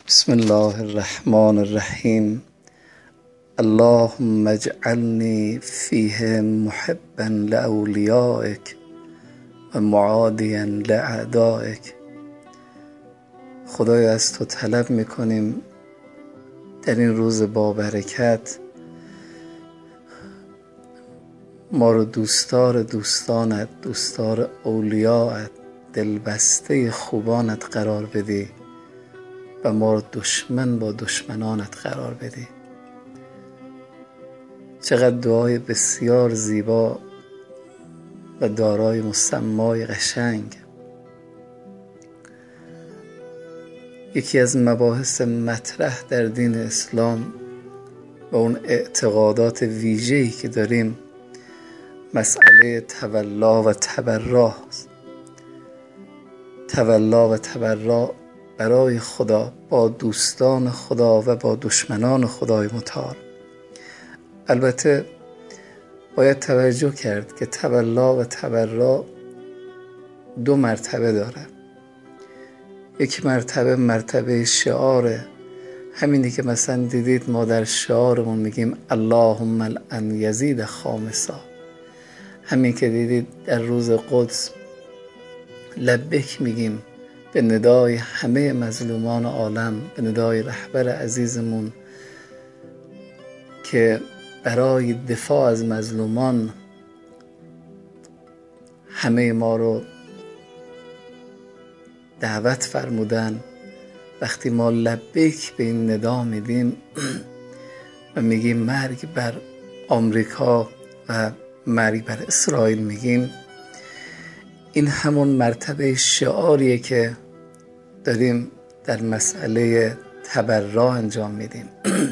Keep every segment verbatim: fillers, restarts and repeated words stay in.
بسم الله الرحمن الرحیم. اللهم اجعلنی فیه محبا لاولیائک و معادیا لاعدائک. خدایا از تو طلب میکنیم در این روز با برکت ما رو دوستار دوستانت، دوستار اولیاءت، دلبسته خوبانت قرار بدی و ما رو دشمن با دشمنانت قرار بدی. چقدر دعای بسیار زیبا و دارای مسمای قشنگ. یکی از مباحث مطرح در دین اسلام و اون اعتقادات ویژه‌ای که داریم مسئله تولا و تبرا است. تولا و تبرا برای خدا با دوستان خدا و با دشمنان خدای متعال. البته باید توجه کرد که تولا و تبرا دو مرتبه داره. یک مرتبه مرتبه شعاره، همینی که مثلا دیدید ما در شعارمون میگیم اللهم الان یزید خامسا. همین که دیدید در روز قدس لبک میگیم به ندای همه مظلومان عالم، به ندای رهبر عزیزمون که برای دفاع از مظلومان همه ما رو دعوت فرمودن. وقتی ما لبیک به این ندا میدیم و میگیم مرگ بر آمریکا و مرگ بر اسرائیل میگیم، این همون مرتبه شعاریه که داریم در مسئله تبرا انجام میدیم.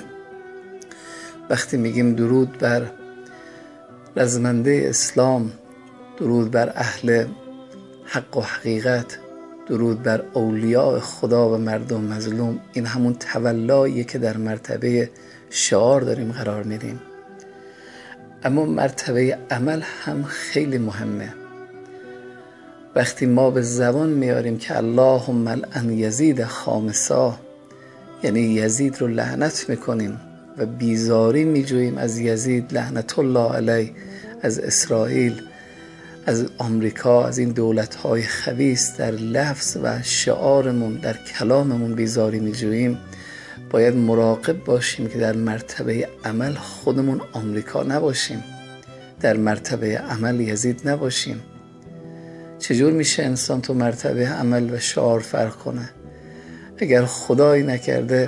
وقتی میگیم درود بر رزمنده اسلام، درود بر اهل حق و حقیقت، درود بر اولیاء خدا و مردم مظلوم، این همون تولاییه که در مرتبه شعار داریم قرار میدیم. اما مرتبه عمل هم خیلی مهمه. وقتی ما به زبان میاریم که اللهم الان یزید خامسا، یعنی یزید رو لعنت میکنیم و بیزاری میجوییم از یزید لعنت الله علیه، از اسرائیل، از آمریکا، از این دولت‌های خبیث، در لفظ و شعارمون، در کلاممون بیزاری میجوییم، باید مراقب باشیم که در مرتبه عمل خودمون آمریکا نباشیم، در مرتبه عمل یزید نباشیم. چجور میشه انسان تو مرتبه عمل و شعار فرق کنه؟ اگر خدایی نکرده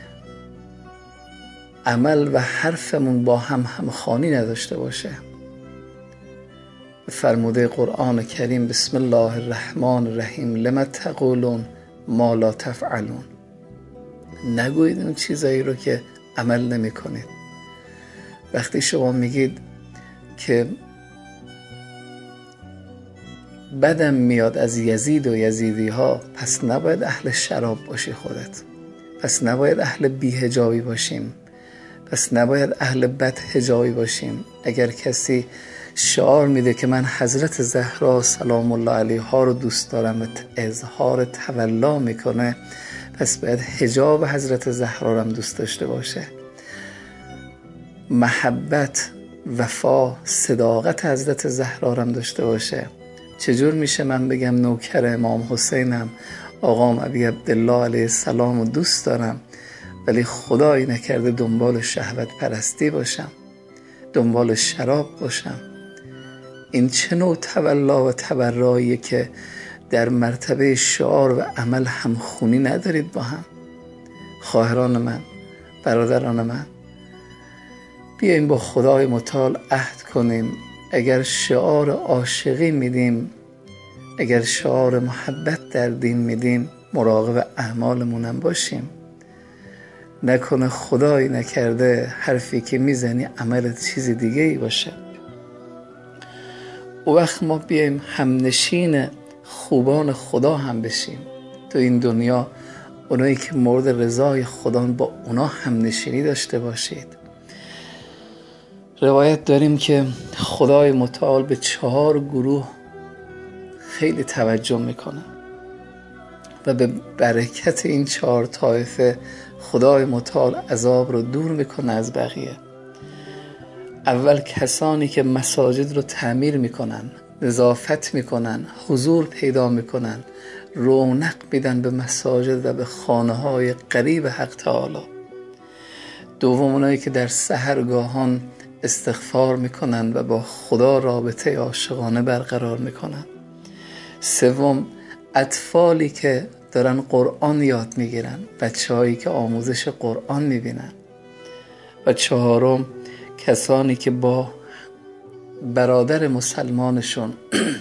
عمل و حرفمون با هم همخوانی نداشته باشه. فرموده قرآن کریم بسم الله الرحمن الرحیم لما تقولون ما لا تفعلون. نگویید اون چیزایی رو که عمل نمی کنید. وقتی شما میگید که بدم میاد از یزید و یزیدی ها، پس نباید اهل شراب باشی خودت، پس نباید اهل بی‌حجابی باشیم، پس نباید اهل بد حجابی باشیم. اگر کسی شعار میده که من حضرت زهرا سلام الله علیها رو دوست دارم و اظهار تولا میکنه، پس باید حجاب حضرت زهرا رو هم دوست داشته باشه. محبت، وفا، صداقت حضرت زهرا رو هم داشته باشه. چجور میشه من بگم نوکر امام حسینم، آقام ابی عبدالله علیه السلام رو دوست دارم، ولی خدایی نکرده دنبال شهوت پرستی باشم، دنبال شراب باشم؟ این چه نوع تولا و تبراییه که در مرتبه شعار و عمل همخونی ندارید با هم؟ خواهران من، برادران من، بیاییم با خدای متعال عهد کنیم. اگر شعار عاشقی میدیم، اگر شعار محبت در دین میدیم، مراقب اعمالمون هم باشیم. نکنه خدایی نکرده حرفی که میزنی عملت چیزی دیگه ای باشه. او وقت ما بیایم همنشین خوبان خدا هم بشیم تو این دنیا. اونایی که مورد رضای خدا، با اونا همنشینی داشته باشید. روایت داریم که خدای متعال به چهار گروه خیلی توجه میکنه و به برکت این چهار طایفه خدای متعال عذاب رو دور میکنه از بقیه. اول کسانی که مساجد رو تعمیر میکنن، نظافت میکنن، حضور پیدا میکنن، رونق میدن به مساجد و به خانه های قریب حق تعالی. دوم اونایی که در سحرگاهان استغفار میکنن و با خدا رابطه عاشقانه برقرار میکنن. سوم اطفالی که دارن قرآن یاد میگیرن، بچه هایی که آموزش قرآن میبینن. و چهارم کسانی که با برادر مسلمانشون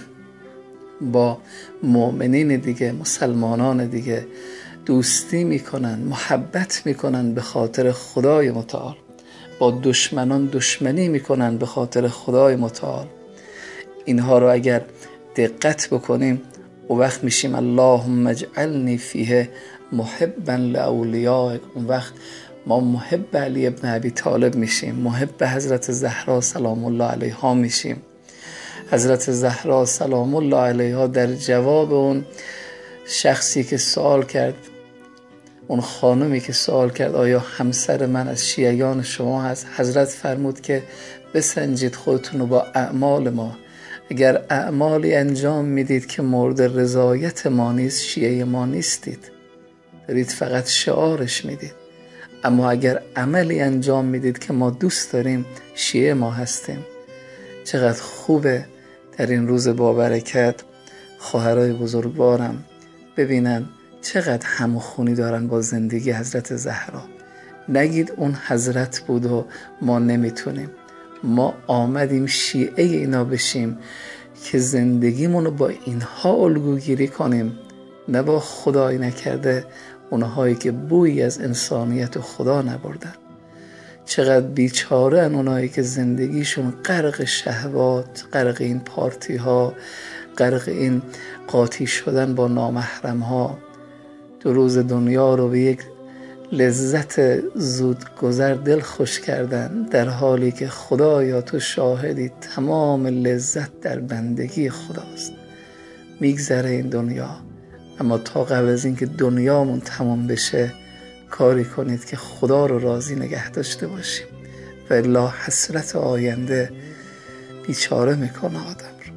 با مؤمنین دیگه، مسلمانان دیگه دوستی میکنن، محبت میکنن به خاطر خدای متعال، با دشمنان دشمنی میکنن به خاطر خدای متعال. اینها رو اگر دقت بکنیم اون وقت میشیم اللهم اجعلنی فیه محبا لاولیائک. اون وقت ما محب علی ابن ابی طالب میشیم، محب حضرت زهرا سلام الله علیها میشیم. حضرت زهرا سلام الله علیها در جواب اون شخصی که سوال کرد، اون خانمی که سوال کرد آیا همسر من از شیعیان شما هست، حضرت فرمود که بسنجید خودتون رو با اعمال ما. اگر اعمالی انجام میدید که مورد رضایت ما نیست، شیعه ما نیستید، دارید فقط شعارش میدید. اما اگر عملی انجام میدید که ما دوست داریم، شیعه ما هستیم. چقدر خوبه در این روز با برکت خواهرای بزرگوارم ببینن چقدر همخونی دارن با زندگی حضرت زهرا. نگید اون حضرت بود و ما نمیتونیم. ما آمدیم شیعه اینا بشیم که زندگیمون رو با اینها الگوگیری کنیم، نه با خدای نکرده اونهایی که بویی از انسانیت و خدا نبردن. چقدر بیچاره ان اونهایی که زندگیشون غرق شهوات، غرق این پارتی ها، غرق این قاطی شدن با نامحرم ها. دو روز دنیا رو به یک لذت زود گذر دل خوش کردن، در حالی که خدایا تو شاهدی تمام لذت در بندگی خداست. میگذره این دنیا، اما تا قبل از این که دنیامون تمام بشه کاری کنید که خدا رو راضی نگه داشته باشیم، و الا حسرت آینده بیچاره میکنه آدم رو.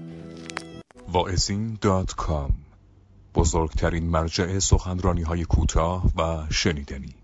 واعظین دات کام، بزرگترین مرجع سخنرانی های کوتاه و شنیدنی.